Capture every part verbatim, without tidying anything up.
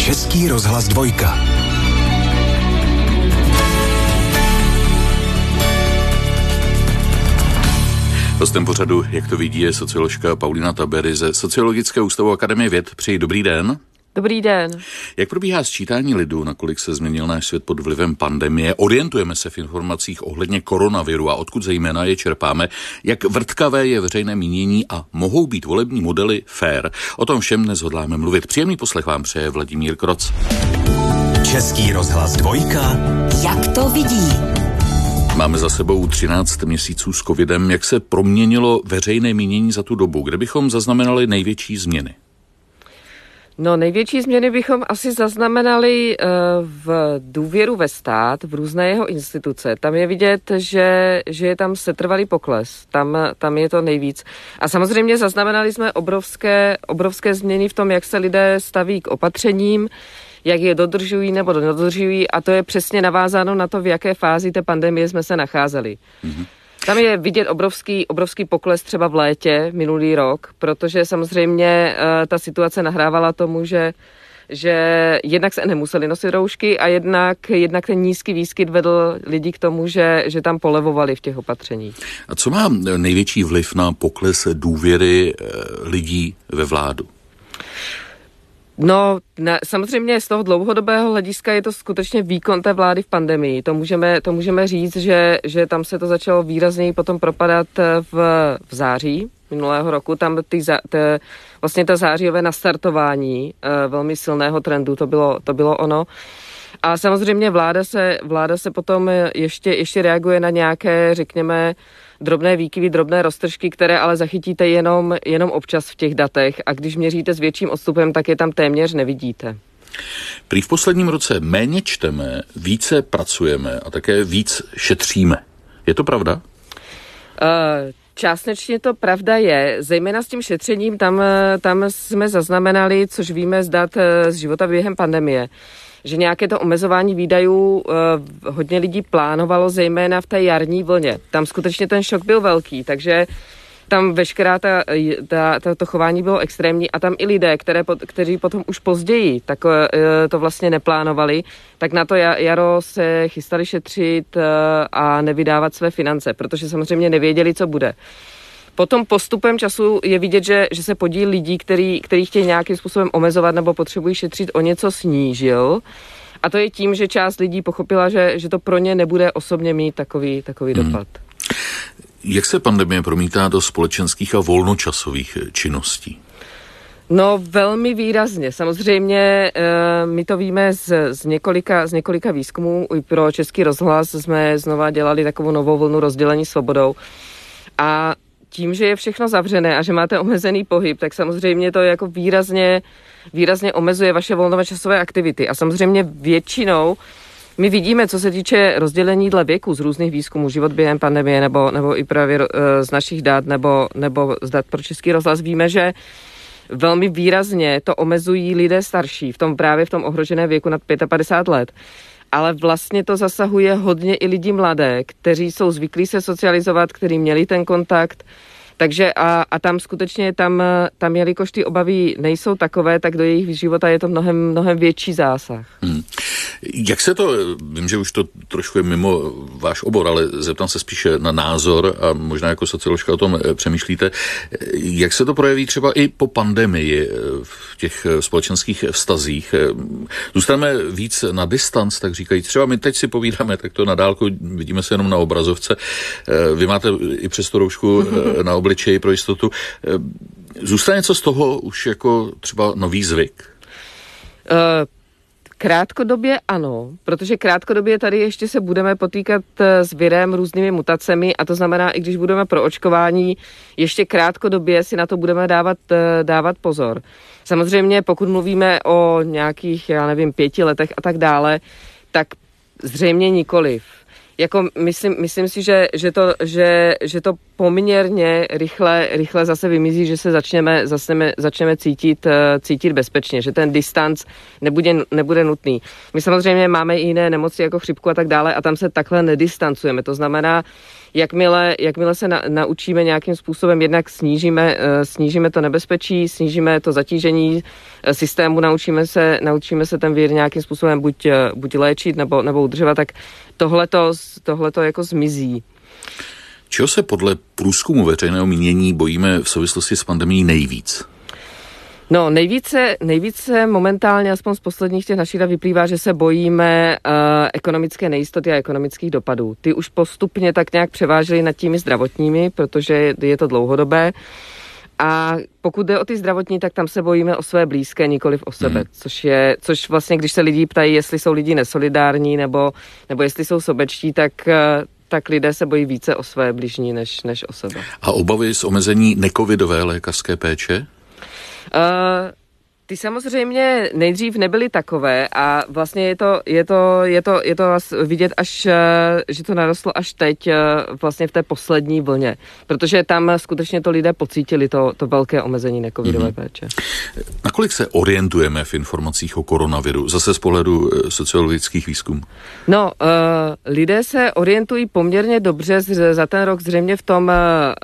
Český rozhlas dvojka. Hostem pořadu, jak to vidí, je socioložka Paulína Tabery ze Sociologického ústavu Akademie věd. Přeji dobrý den. Dobrý den. Jak probíhá sčítání lidu, nakolik se změnil náš svět pod vlivem pandemie? Orientujeme se v informacích ohledně koronaviru a odkud zejména je čerpáme? Jak vrtkavé je veřejné mínění a mohou být volební modely fair? O tom všem dnes hodláme mluvit. Příjemný poslech vám přeje Vladimír Kroc. Český rozhlas dvojka. Jak to vidí? Máme za sebou třináct měsíců s covidem. Jak se proměnilo veřejné mínění za tu dobu? Kde bychom zaznamenali největší změny? No, největší změny bychom asi zaznamenali uh, v důvěru ve stát, v různé jeho instituce. Tam je vidět, že, že je tam setrvalý pokles. Tam, tam je to nejvíc. A samozřejmě zaznamenali jsme obrovské, obrovské změny v tom, jak se lidé staví k opatřením, jak je dodržují nebo nedodržují, a to je přesně navázáno na to, v jaké fázi té pandemie jsme se nacházeli. Mm-hmm. Tam je vidět obrovský, obrovský pokles třeba v létě minulý rok, protože samozřejmě uh, ta situace nahrávala tomu, že, že jednak se nemuseli nosit roušky a jednak, jednak ten nízký výskyt vedl lidi k tomu, že, že tam polevovali v těch opatřeních. A co má největší vliv na pokles důvěry uh, lidí ve vládu? No, na, samozřejmě z toho dlouhodobého hlediska je to skutečně výkon té vlády v pandemii. To můžeme, to můžeme říct, že, že tam se to začalo výrazněji potom propadat v, v září minulého roku. Tam ty, ty, vlastně ta zářijové nastartování uh, velmi silného trendu, to bylo, to bylo ono. A samozřejmě vláda se, vláda se potom ještě, ještě reaguje na nějaké, řekněme, drobné výkyvy, drobné roztržky, které ale zachytíte jenom, jenom občas v těch datech, a když měříte s větším odstupem, tak je tam téměř nevidíte. Prý v posledním roce méně čteme, více pracujeme a také víc šetříme. Je to pravda? Uh, Částečně to pravda je, zejména s tím šetřením, tam, tam jsme zaznamenali, což víme z dat z života během pandemie, že nějaké to omezování výdajů eh, hodně lidí plánovalo, zejména v té jarní vlně. Tam skutečně ten šok byl velký, takže tam veškerá ta, ta, ta, to chování bylo extrémní a tam i lidé, které, kteří potom už později tak eh, to vlastně neplánovali, tak na to jaro se chystali šetřit eh, a nevydávat své finance, protože samozřejmě nevěděli, co bude. Potom postupem času je vidět, že, že se podíl lidí, který, který chtějí nějakým způsobem omezovat nebo potřebují šetřit, o něco snížil. A to je tím, že část lidí pochopila, že, že to pro ně nebude osobně mít takový, takový hmm. dopad. Jak se pandemie promítá do společenských a volnočasových činností? No, velmi výrazně. Samozřejmě e, my to víme z, z, několika, z několika výzkumů. I pro Český rozhlas jsme znova dělali takovou novou vlnu rozdělení svobodou. A tím, že je všechno zavřené a že máte omezený pohyb, tak samozřejmě to jako výrazně, výrazně omezuje vaše volnočasové aktivity. A samozřejmě většinou my vidíme, co se týče rozdělení dle věku z různých výzkumů, život během pandemie, nebo, nebo i právě z našich dat, nebo, nebo z dat pro Český rozhlas, víme, že velmi výrazně to omezují lidé starší, v tom právě v tom ohroženém věku nad padesát pět let. Ale vlastně to zasahuje hodně i lidi mladé, kteří jsou zvyklí se socializovat, kteří měli ten kontakt. Takže a, a tam skutečně, tam, tam jelikož ty obavy nejsou takové, tak do jejich života je to mnohem, mnohem větší zásah. Hmm. Jak se to, vím, že už to trošku je mimo váš obor, ale zeptám se spíše na názor a možná jako socioložka o tom přemýšlíte, jak se to projeví třeba i po pandemii v těch společenských vztazích? Zůstaneme víc na distanc, tak říkají, třeba my teď si povídáme, tak to na dálku, vidíme se jenom na obrazovce, vy máte i přes tu roušku na obličeji pro jistotu. Zůstane něco z toho už jako třeba nový zvyk? Uh... Krátkodobě ano, protože krátkodobě tady ještě se budeme potýkat s virem, různými mutacemi, a to znamená, i když budeme pro očkování, ještě krátkodobě si na to budeme dávat, dávat pozor. Samozřejmě pokud mluvíme o nějakých, já nevím, pěti letech a tak dále, tak zřejmě nikoliv. Jako myslím, myslím si, že, že, to, že, že to poměrně rychle, rychle zase vymizí, že se začneme, začneme, začneme cítit, cítit bezpečně, že ten distanc nebude, nebude nutný. My samozřejmě máme i jiné nemoci jako chřipku a tak dále a tam se takhle nedistancujeme. To znamená, jakmile, jakmile se na, naučíme nějakým způsobem, jednak snížíme, snížíme to nebezpečí, snížíme to zatížení systému, naučíme se, naučíme se ten vír nějakým způsobem buď, buď léčit nebo, nebo udržovat, tak tohleto, tohleto jako zmizí. Čeho se podle průzkumu veřejného mínění bojíme v souvislosti s pandemií nejvíc? No, nejvíce, nejvíce momentálně, aspoň z posledních těch našich dat vyplývá, že se bojíme uh, ekonomické nejistoty a ekonomických dopadů. Ty už postupně tak nějak převážely nad těmi zdravotními, protože je to dlouhodobé. A pokud jde o ty zdravotní, tak tam se bojíme o své blízké, nikoliv o sebe, hmm. což je, což vlastně, když se lidi ptají, jestli jsou lidi nesolidární nebo, nebo jestli jsou sobečtí, tak uh, tak lidé se bojí více o své bližní než, než o sebe. A obavy z omezení necovidové lékařské péče? Uh, ty samozřejmě nejdřív nebyly takové a vlastně je to, je to, je to, je to vidět až, že to narostlo až teď vlastně v té poslední vlně, protože tam skutečně to lidé pocítili to, to velké omezení necovidové mm-hmm. péče. Nakolik se orientujeme v informacích o koronaviru, zase z pohledu sociologických výzkumů? No, uh, lidé se orientují poměrně dobře z, za ten rok zřejmě v tom, uh,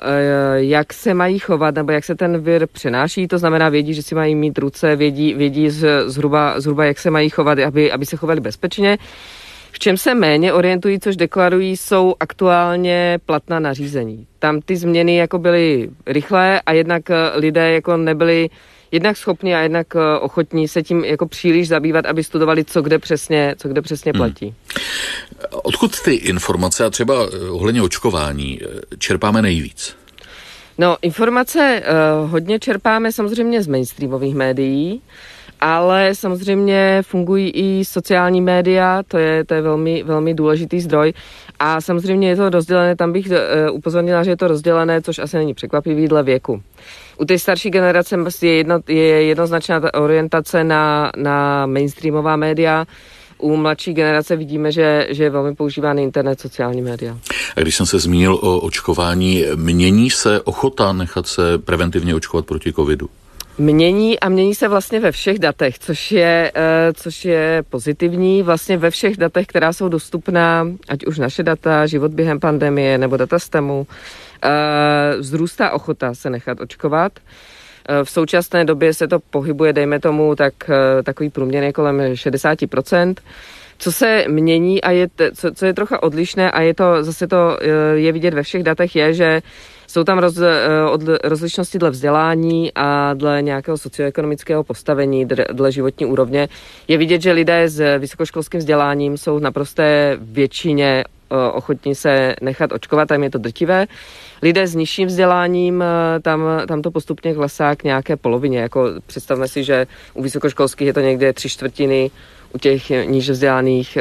jak se mají chovat, nebo jak se ten vir přenáší, to znamená vědí, že si mají mít ruce, vědí, vědí zhruba, zhruba, jak se mají chovat, aby, aby se chovali bezpečně. V čem se méně orientují, což deklarují, jsou aktuálně platná nařízení. Tam ty změny jako byly rychlé a jednak lidé jako nebyli jednak schopni a jednak ochotní se tím jako příliš zabývat, aby studovali, co kde přesně, co kde přesně platí. Hmm. Odkud ty informace a třeba ohledně očkování čerpáme nejvíc? No, informace uh, hodně čerpáme samozřejmě z mainstreamových médií, ale samozřejmě fungují i sociální média, to je, to je velmi, velmi důležitý zdroj a samozřejmě je to rozdělené, tam bych uh, upozornila, že je to rozdělené, což asi není překvapivý, dle věku. U té starší generace je, jedno, je jednoznačná ta orientace na, na mainstreamová média. U mladší generace vidíme, že, že je velmi používány internet, sociální média. A když jsem se zmínil o očkování, mění se ochota nechat se preventivně očkovat proti covidu? Mění a mění se vlastně ve všech datech, což je, což je pozitivní. Vlastně ve všech datech, která jsou dostupná, ať už naše data, život během pandemie nebo data z tému, vzrůstá ochota se nechat očkovat. V současné době se to pohybuje, dejme tomu, tak takový průměr je kolem šedesát procent. Co se mění a je, co, co je trocha odlišné a je to, zase to je vidět ve všech datech, je, že jsou tam roz, od, rozlišnosti dle vzdělání a dle nějakého socioekonomického postavení, dle životní úrovně. Je vidět, že lidé s vysokoškolským vzděláním jsou v naprosté většině ochotní se nechat očkovat, tam je to drtivé. Lidé s nižším vzděláním, tam, tam to postupně klesá k nějaké polovině. Jako představme si, že u vysokoškolských je to někde tři čtvrtiny, u těch níže vzdělaných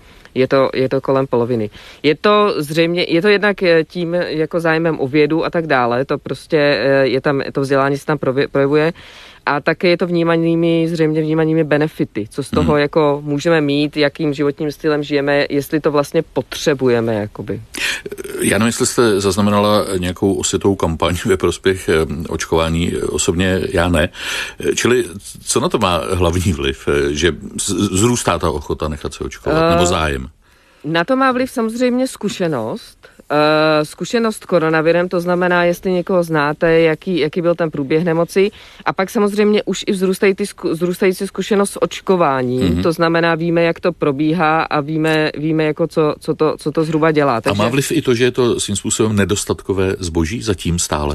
je to, je to kolem poloviny. Je to zřejmě, je to jednak tím jako zájmem o vědu a tak dále, to prostě je tam, to vzdělání se tam projevuje. A také je to vnímanými, zřejmě vnímanými benefity, co z toho hmm. jako můžeme mít, jakým životním stylem žijeme, jestli to vlastně potřebujeme, jakoby. Já nevím, jestli jste zaznamenala nějakou osvětovou kampaň ve prospěch očkování, osobně já ne. Čili co na to má hlavní vliv, že zrůstá ta ochota nechat se očkovat, uh, nebo zájem? Na to má vliv samozřejmě zkušenost. Uh, zkušenost koronavirem, to znamená, jestli někoho znáte, jaký, jaký byl ten průběh nemoci. A pak samozřejmě už i vzrůstající, vzrůstající zkušenost s očkováním, mm-hmm. to znamená, víme, jak to probíhá a víme, víme jako co, co, to, co to zhruba dělá. Takže... A má vliv i to, že je to svým způsobem nedostatkové zboží zatím stále?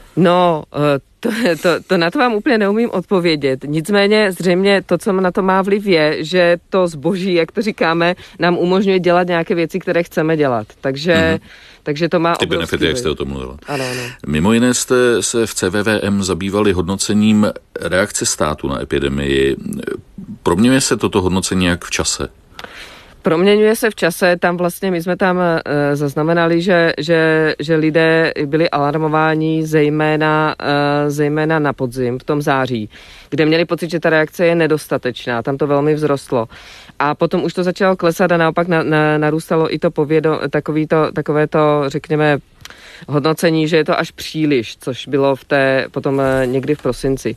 No, to, to, to na to vám úplně neumím odpovědět. Nicméně zřejmě to, co na to má vliv, je, že to zboží, jak to říkáme, nám umožňuje dělat nějaké věci, které chceme dělat. Takže, mm-hmm. takže to má ty benefity, jak jste o tom mluvila. Ano, ano. Mimo jiné jste se v C V V M zabývali hodnocením reakce státu na epidemii. Proměňuje se toto hodnocení jak v čase? Proměňuje se v čase, tam vlastně my jsme tam uh, zaznamenali, že, že, že lidé byli alarmováni zejména, uh, zejména na podzim, v tom září, kde měli pocit, že ta reakce je nedostatečná, tam to velmi vzrostlo. A potom už to začalo klesat a naopak na, na, narůstalo i to povědo, takový to, takové to, řekněme, hodnocení, že je to až příliš, což bylo v té, potom uh, někdy v prosinci.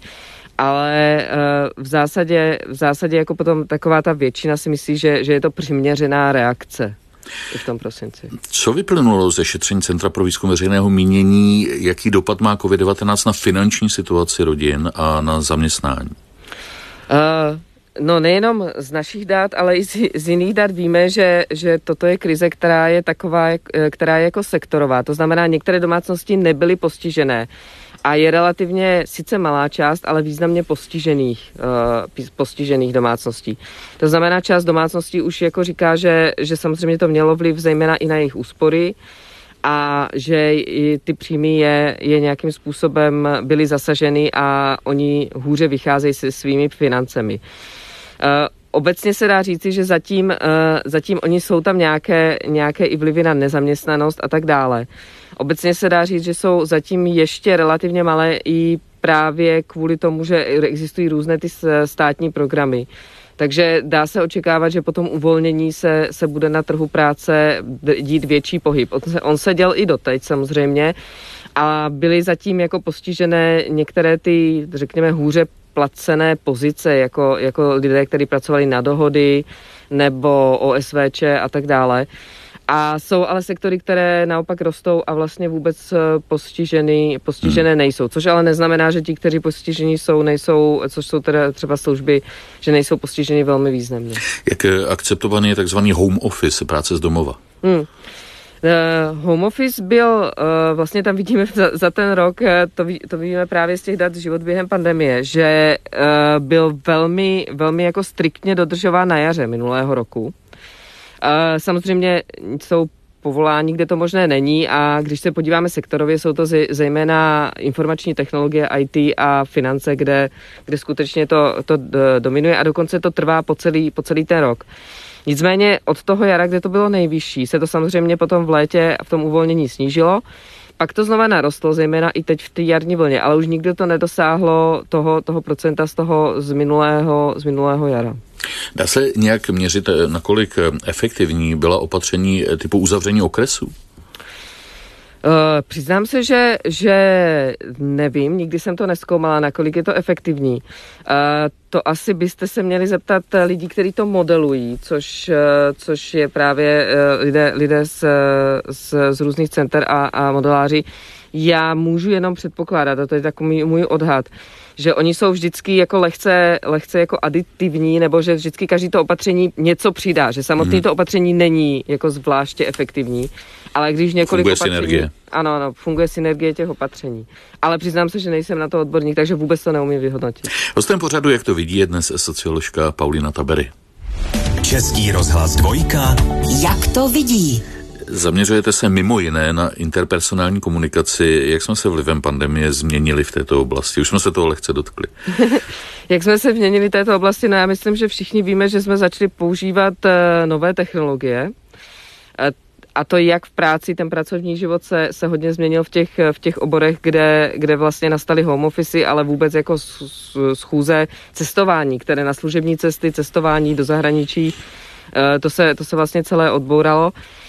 Ale uh, v zásadě, v zásadě jako potom taková ta většina si myslí, že, že je to přiměřená reakce. i v tom prosinci. Co vyplynulo ze šetření Centra pro výzkum veřejného mínění, jaký dopad má covid devatenáct na finanční situaci rodin a na zaměstnání? Uh, no nejenom z našich dat, ale i z, z jiných dat víme, že, že toto je krize, která je taková, která je jako sektorová. To znamená, některé domácnosti nebyly postižené. A je relativně sice malá část, ale významně postižených, uh, postižených domácností. To znamená, část domácností už jako říká, že, že samozřejmě to mělo vliv zejména i na jejich úspory a že i ty příjmy je, je nějakým způsobem byly zasaženy a oni hůře vycházejí se svými financemi. Uh, Obecně se dá říci, že zatím, uh, zatím oni jsou tam nějaké, nějaké i vlivy na nezaměstnanost a tak dále. Obecně se dá říct, že jsou zatím ještě relativně malé i právě kvůli tomu, že existují různé ty státní programy. Takže dá se očekávat, že po tom uvolnění se, se bude na trhu práce dít větší pohyb. On se, on se děl i doteď samozřejmě a byly zatím jako postižené některé ty, řekněme, hůře placené pozice, jako, jako lidé, kteří pracovali na dohody nebo O S V Č a tak dále. A jsou ale sektory, které naopak rostou a vlastně vůbec postižený, postižené hmm. nejsou. Což ale neznamená, že ti, kteří postižení jsou, nejsou, což jsou teda třeba služby, že nejsou postiženi velmi významně. Jak akceptovaný je takzvaný home office, práce z domova? Hmm. Uh, home office byl, uh, vlastně tam vidíme za, za ten rok, uh, to, ví, to vidíme právě z těch dat život během pandemie, že uh, byl velmi, velmi jako striktně dodržován na jaře minulého roku. Samozřejmě jsou povolání, kde to možné není a když se podíváme sektorově, jsou to zejména informační technologie, I T a finance, kde, kde skutečně to, to dominuje a dokonce to trvá po celý, po celý ten rok. Nicméně od toho jara, kde to bylo nejvyšší, se to samozřejmě potom v létě v tom uvolnění snížilo. Pak to znova narostlo, zejména i teď v té jarní vlně, ale už nikdo to nedosáhlo toho, toho procenta z toho z minulého, z minulého jara. Dá se nějak měřit, nakolik efektivní byla opatření typu uzavření okresů? Uh, přiznám se, že, že nevím, nikdy jsem to nezkoumala, nakolik je to efektivní. Uh, to asi byste se měli zeptat lidí, kteří to modelují, což, uh, což je právě uh, lidé, lidé z, z, z různých center a, a modeláři. Já můžu jenom předpokládat, a to je takový můj odhad, že oni jsou vždycky jako lehce, lehce jako aditivní, nebo že vždycky každý to opatření něco přidá, že samotné to opatření není jako zvláště efektivní, ale když několik funguje opatření... synergie. Ano, ano, funguje synergie těch opatření. Ale přiznám se, že nejsem na to odborník, takže vůbec to neumím vyhodnotit. Hostem pořadu, jak to vidí, je dnes socioložka Paulina Tabery. Český rozhlas dvojka. Jak to vidí? Zaměřujete se mimo jiné na interpersonální komunikaci. Jak jsme se vlivem pandemie změnili v této oblasti? Už jsme se toho lehce dotkli. Jak jsme se změnili v této oblasti? No já myslím, že všichni víme, že jsme začali používat uh, nové technologie. Uh, a to jak v práci, ten pracovní život se, se hodně změnil v těch, v těch oborech, kde, kde vlastně nastaly home office, ale vůbec jako schůze cestování, které na služební cesty, cestování do zahraničí, uh, to se, to se vlastně celé odbouralo.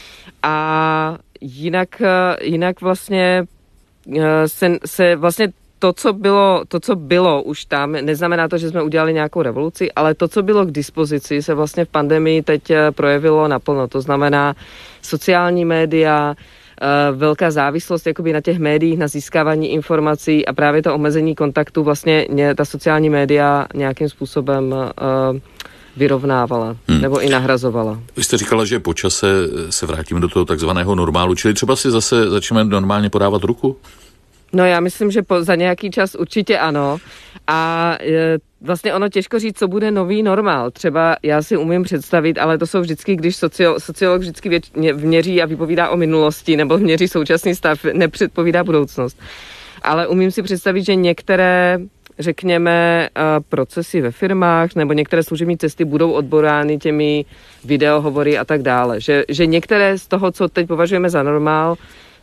A jinak, jinak vlastně se, se vlastně to, co bylo, to, co bylo už tam, neznamená to, že jsme udělali nějakou revoluci, ale to, co bylo k dispozici, se vlastně v pandemii teď projevilo naplno. To znamená sociální média, velká závislost jakoby na těch médiích, na získávání informací a právě to omezení kontaktu vlastně ta sociální média nějakým způsobem vyrovnávala, hmm. nebo i nahrazovala. Vy jste říkala, že po čase se vrátíme do toho takzvaného normálu, čili třeba si zase začneme normálně podávat ruku? No já myslím, že po, za nějaký čas určitě ano. A e, vlastně ono těžko říct, co bude nový normál. Třeba já si umím představit, ale to jsou vždycky, když socio, sociolog vždycky věč, měří a vypovídá o minulosti, nebo měří současný stav, nepředpovídá budoucnost. Ale umím si představit, že některé řekněme, procesy ve firmách nebo některé služební cesty budou odborány těmi videohovory a tak dále. Že, že některé z toho, co teď považujeme za normál,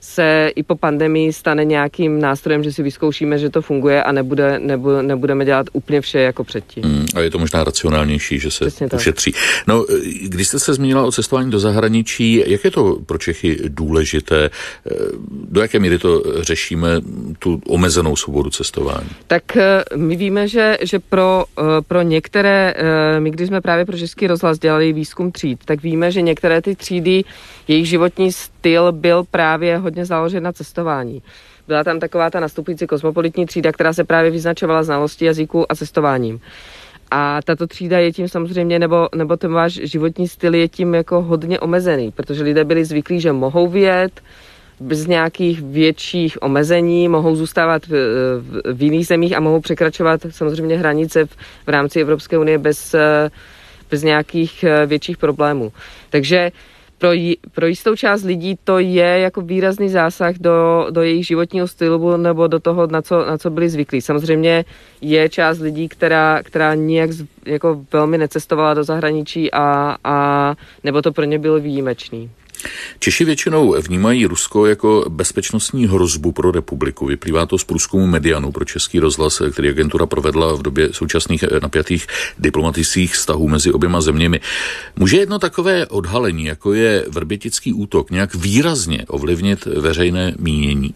se i po pandemii stane nějakým nástrojem, že si vyzkoušíme, že to funguje a nebude, nebude, nebudeme dělat úplně vše jako předtím. Mm, a je to možná racionálnější, že se ušetří. No, když jste se zmínila o cestování do zahraničí, jak je to pro Čechy důležité? Do jaké míry to řešíme, tu omezenou svobodu cestování? Tak my víme, že, že pro, pro některé, my když jsme právě pro Český rozhlas dělali výzkum tříd, tak víme, že některé ty třídy, jejich životní styl byl právě hodně založen na cestování. Byla tam taková ta nastupující kosmopolitní třída, která se právě vyznačovala znalostí jazyku a cestováním. A tato třída je tím samozřejmě, nebo, nebo ten váš životní styl je tím jako hodně omezený, protože lidé byli zvyklí, že mohou vyjet bez nějakých větších omezení, mohou zůstávat v, v, v jiných zemích a mohou překračovat samozřejmě hranice v, v rámci Evropské unie bez, bez nějakých větších problémů. Takže pro, pro jistou část lidí to je jako výrazný zásah do, do jejich životního stylu nebo do toho, na co, na co byli zvyklí. Samozřejmě je část lidí, která, která nijak jako velmi necestovala do zahraničí a, a nebo to pro ně bylo výjimečný. Češi většinou vnímají Rusko jako bezpečnostní hrozbu pro republiku. Vyplývá to z průzkumu Medianu pro Český rozhlas, který agentura provedla v době současných napjatých diplomatických vztahů mezi oběma zeměmi. Může jedno takové odhalení, jako je vrbětický útok, nějak výrazně ovlivnit veřejné mínění?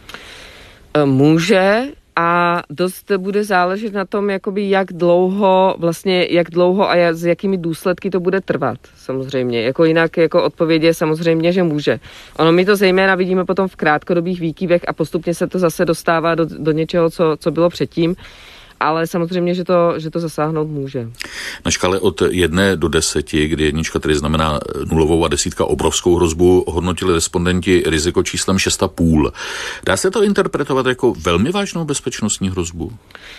Může. A dost bude záležet na tom, jakoby jak dlouho, vlastně jak dlouho a s jakými důsledky to bude trvat, samozřejmě. Jako jinak jako odpověď je samozřejmě, že může. Ono my to zejména vidíme potom v krátkodobých výkyvech a postupně se to zase dostává do, do něčeho, co, co bylo předtím. Ale samozřejmě, že to, že to zasáhnout může. Na škále od jedné do deseti, kdy jednička tedy znamená nulovou a desítka obrovskou hrozbu, hodnotili respondenti riziko číslem šest a půl. Dá se to interpretovat jako velmi vážnou bezpečnostní hrozbu?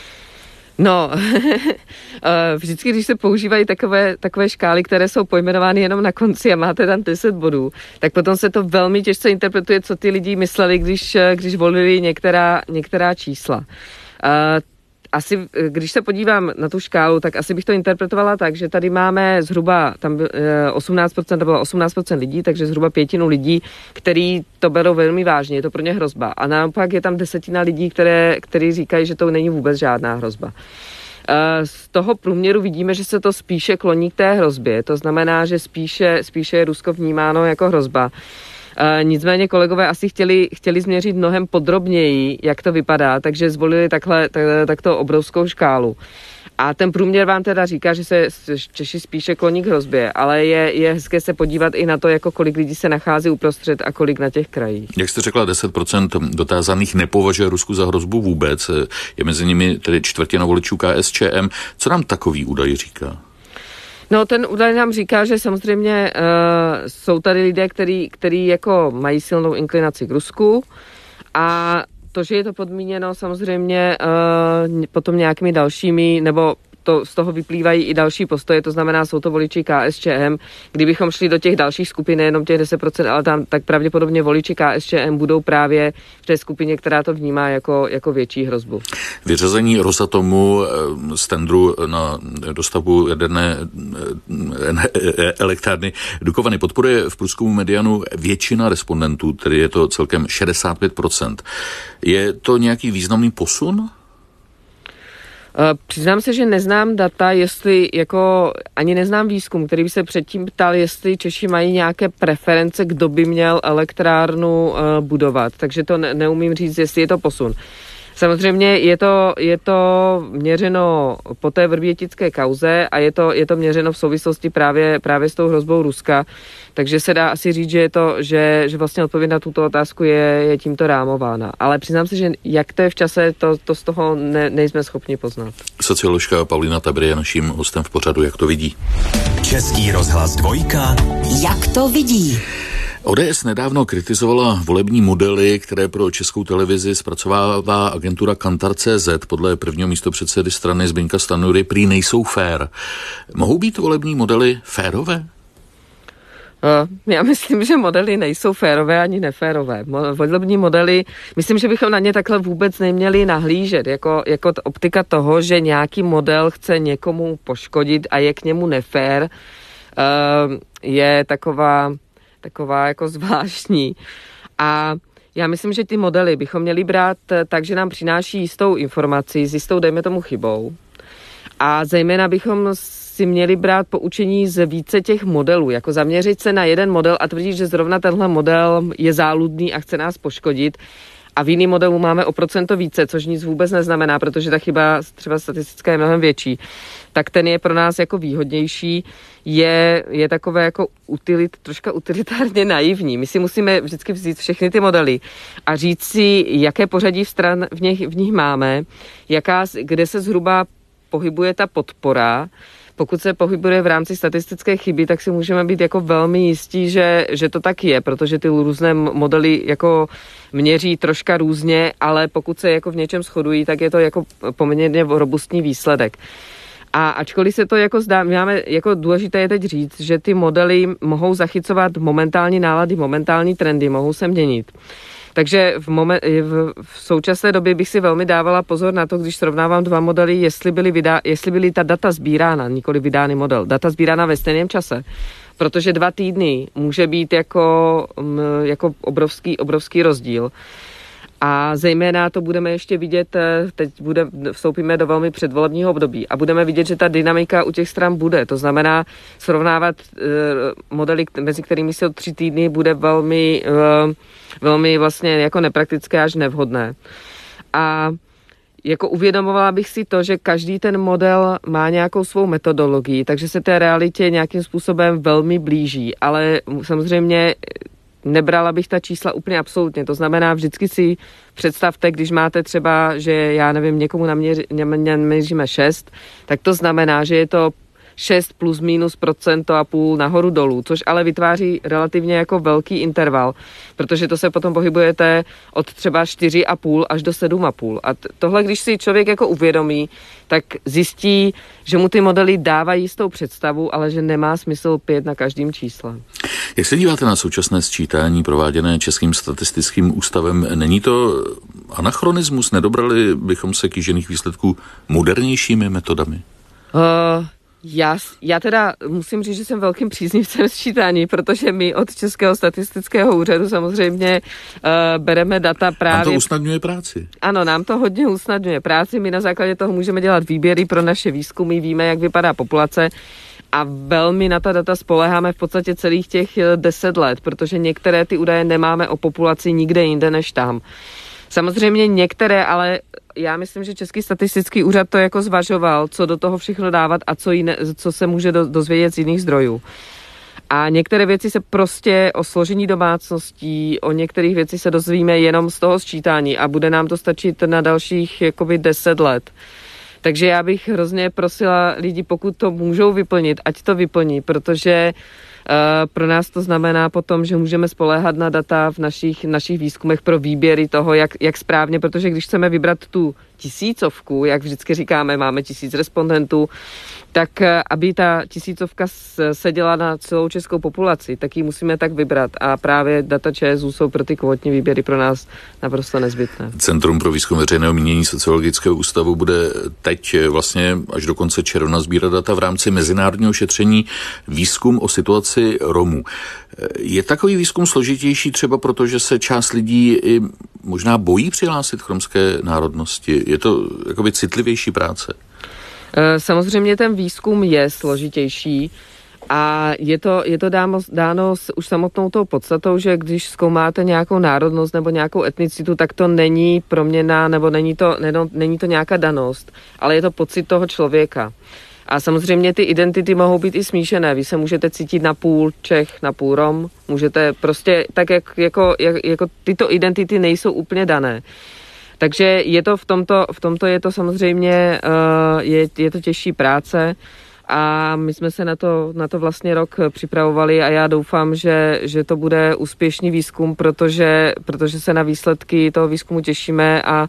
No, vždycky, když se používají takové, takové škály, které jsou pojmenovány jenom na konci a máte tam deset bodů, tak potom se to velmi těžce interpretuje, co ty lidi mysleli, když, když volili některá, některá čísla. Asi, když se podívám na tu škálu, tak asi bych to interpretovala tak, že tady máme zhruba tam osmnáct procent, to bylo osmnáct procent lidí, takže zhruba pětinu lidí, který to berou velmi vážně, je to pro ně hrozba. A naopak je tam desetina lidí, které, který říkají, že to není vůbec žádná hrozba. Z toho průměru vidíme, že se to spíše kloní k té hrozbě, to znamená, že spíše, spíše je Rusko vnímáno jako hrozba. Uh, nicméně kolegové asi chtěli, chtěli změřit mnohem podrobněji, jak to vypadá, takže zvolili takhle, tak, takto obrovskou škálu. A ten průměr vám teda říká, že se Češi spíše kloní k hrozbě, ale je, je hezké se podívat i na to, jako kolik lidí se nachází uprostřed a kolik na těch krajích. Jak jste řekla, deset procent dotázaných nepovažuje Rusku za hrozbu vůbec. Je mezi nimi tedy čtvrtina voličů K S Č M. Co nám takový údaj říká? No, ten údaj nám říká, že samozřejmě uh, jsou tady lidé, který, který jako mají silnou inklinaci k Rusku a to, že je to podmíněno samozřejmě uh, potom nějakými dalšími, nebo to, z toho vyplývají i další postoje, to znamená, jsou to voliči K S Č M. Kdybychom šli do těch dalších skupin, nejenom těch deset procent, ale tam tak pravděpodobně voliči K S Č M budou právě v té skupině, která to vnímá jako, jako větší hrozbu. Vyřazení Rosatomu z tendru na dostavbu jaderné elektrárny Dukovany podporuje v průzkumu Medianu většina respondentů, tedy je to celkem šedesát pět procent. Je to nějaký významný posun? Přiznám se, že neznám data, jestli jako ani neznám výzkum, který by se předtím ptal, jestli Češi mají nějaké preference, kdo by měl elektrárnu uh, budovat. Takže to ne, neumím říct, jestli je to posun. Samozřejmě je to, je to měřeno po té vrbětické kauze a je to, je to měřeno v souvislosti právě, právě s tou hrozbou Ruska. Takže se dá asi říct, že, je to, že, že vlastně odpověď na tuto otázku je, je tímto rámována. Ale přiznám se, že jak to je v čase, to, to z toho ne, nejsme schopni poznat. Socioložka Paulina Tabry je naším hostem v pořadu Jak to vidí. Český rozhlas dvojka. Jak to vidí? O D S nedávno kritizovala volební modely, které pro Českou televizi zpracovává agentura Kantar tečka cé zet. Podle prvního místopředsedy strany Zbyňka Stanjury prý nejsou fér. Mohou být volební modely férové? Já myslím, že modely nejsou férové ani neférové. Volební modely, myslím, že bychom na ně takhle vůbec neměli nahlížet, jako, jako optika toho, že nějaký model chce někomu poškodit a je k němu nefér, je taková, taková jako zvláštní. A Já myslím, že ty modely bychom měli brát tak, že nám přináší jistou informaci s jistou, dejme tomu, chybou. A zejména bychom si měli brát poučení z více těch modelů, jako zaměřit se na jeden model a tvrdit, že zrovna tenhle model je záludný a chce nás poškodit. A v jiný modelu máme o procento více, což nic vůbec neznamená, protože ta chyba třeba statistická je mnohem větší. Tak ten je pro nás jako výhodnější, je, je takové jako utilit, troška utilitárně naivní. My si musíme vždycky vzít všechny ty modely a říct si, jaké pořadí v stran v nich, v nich máme, jaká, kde se zhruba pohybuje ta podpora. Pokud se pohybuje v rámci statistické chyby, tak si můžeme být jako velmi jistí, že, že to tak je, protože ty různé modely jako měří troška různě, ale pokud se jako v něčem shodují, tak je to jako poměrně robustní výsledek. A ačkoliv se to jako zdá, máme jako důležité je teď říct, že ty modely mohou zachycovat momentální nálady, momentální trendy, mohou se měnit. Takže v, moment, v, v současné době bych si velmi dávala pozor na to, když srovnávám dva modely, jestli byly, vydá, jestli byly ta data sbírána, nikoli vydány model, data sbírána ve stejném čase. Protože dva týdny může být jako, jako obrovský, obrovský rozdíl. A zejména to budeme ještě vidět, teď bude, vstoupíme do velmi předvolebního období a budeme vidět, že ta dynamika u těch stran bude. To znamená, srovnávat uh, modely, mezi kterými jsou tři týdny, bude velmi, uh, velmi vlastně jako nepraktické až nevhodné. A jako uvědomovala bych si to, že každý ten model má nějakou svou metodologii, takže se té realitě nějakým způsobem velmi blíží, ale samozřejmě nebrala bych ta čísla úplně absolutně. To znamená, vždycky si představte, když máte třeba, že já nevím, někomu naměři, naměříme šest, tak to znamená, že je to šest plus minus procento a půl nahoru dolů, což ale vytváří relativně jako velký interval, protože to se potom pohybujete od třeba čtyři a půl až do sedm a půl. A tohle, když si člověk jako uvědomí, tak zjistí, že mu ty modely dávají jistou představu, ale že nemá smysl pět na každým čísle. Jak se díváte na současné sčítání prováděné Českým statistickým ústavem? Není to anachronismus? Nedobrali bychom se kýžených výsledků modernějšími metodami? Uh... Já, já teda musím říct, že jsem velkým příznivcem sčítání, protože my od Českého statistického úřadu samozřejmě uh, bereme data právě... Nám to usnadňuje práci. Ano, nám to hodně usnadňuje práci. My na základě toho můžeme dělat výběry pro naše výzkumy, víme, jak vypadá populace a velmi na ta data spoléháme v podstatě celých těch deset let, protože některé ty údaje nemáme o populaci nikde jinde než tam. Samozřejmě některé, ale já myslím, že Český statistický úřad to jako zvažoval, co do toho všechno dávat a co, jiné, co se může do, dozvědět z jiných zdrojů. A některé věci se prostě o složení domácností, o některých věci se dozvíme jenom z toho sčítání a bude nám to stačit na dalších jakoby deset let. Takže já bych hrozně prosila lidi, pokud to můžou vyplnit, ať to vyplní, protože uh, pro nás to znamená potom, že můžeme spoléhat na data v našich, našich výzkumech pro výběry toho, jak, jak správně, protože když chceme vybrat tu tisícovku, jak vždycky říkáme, máme tisíc respondentů, tak aby ta tisícovka seděla na celou českou populaci, tak ji musíme tak vybrat a právě data ČSÚ jsou pro ty kvótní výběry pro nás naprosto nezbytné. Centrum pro výzkum veřejného mínění Sociologického ústavu bude teď vlastně až do konce června sbírat data v rámci mezinárodního šetření výzkum o situaci Romů. Je takový výzkum složitější třeba proto, že se část lidí i možná bojí přihlásit k romské národnosti? Je to jakoby citlivější práce? Samozřejmě ten výzkum je složitější a je to, je to dáno, dáno s už samotnou tou podstatou, že když zkoumáte nějakou národnost nebo nějakou etnicitu, tak to není proměna nebo není to, ne, není to nějaká danost, ale je to pocit toho člověka. A samozřejmě ty identity mohou být i smíšené. Vy se můžete cítit na půl Čech, na půl Rom. Můžete prostě tak, jak, jako, jak, jako tyto identity nejsou úplně dané. Takže je to v tomto, v tomto je to samozřejmě, uh, je, je to těžší práce a my jsme se na to, na to vlastně rok připravovali a já doufám, že, že to bude úspěšný výzkum, protože, protože se na výsledky toho výzkumu těšíme a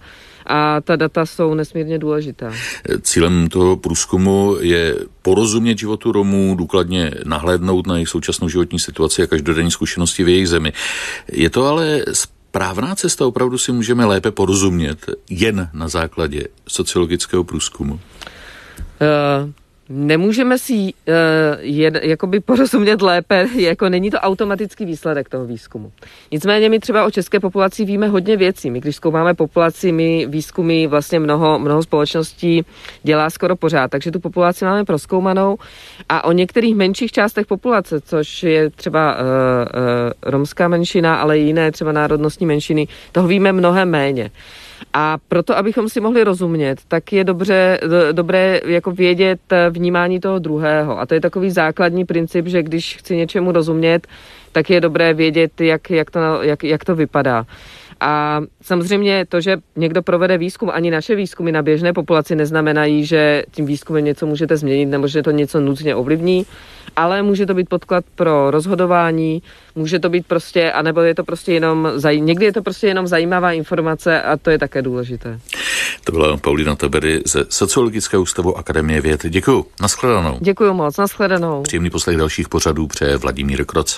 a ta data jsou nesmírně důležitá. Cílem toho průzkumu je porozumět životu Romů, důkladně nahlédnout na jejich současnou životní situaci a každodenní zkušenosti v jejich zemi. Je to ale správná cesta, opravdu si můžeme lépe porozumět jen na základě sociologického průzkumu? Uh, Nemůžeme si uh, jed, jakoby porozumět lépe, jako není to automatický výsledek toho výzkumu. Nicméně my třeba o české populaci víme hodně věcí. My když zkoumáme populaci, my výzkumy vlastně mnoho, mnoho společností dělá skoro pořád, takže tu populaci máme prozkoumanou a o některých menších částech populace, což je třeba uh, uh, romská menšina, ale i jiné třeba národnostní menšiny, toho víme mnohem méně. A proto, abychom si mohli rozumět, tak je dobře, dobré jako vědět vnímání toho druhého. A to je takový základní princip, že když chci něčemu rozumět, tak je dobré vědět, jak, jak, to, jak, jak to vypadá. A samozřejmě to, že někdo provede výzkum, ani naše výzkumy na běžné populaci neznamenají, že tím výzkumem něco můžete změnit, nebo že to něco nutně ovlivní, ale může to být podklad pro rozhodování, může to být prostě, anebo je to prostě jenom, zaj, někdy je to prostě jenom zajímavá informace a to je také důležité. To byla Paulína Tebery ze Sociologického ústavu Akademie věd. Děkuju, nashledanou. Děkuju moc, nashledanou. Příjemný poslech dalších pořadů přeje Vladimír Kroc.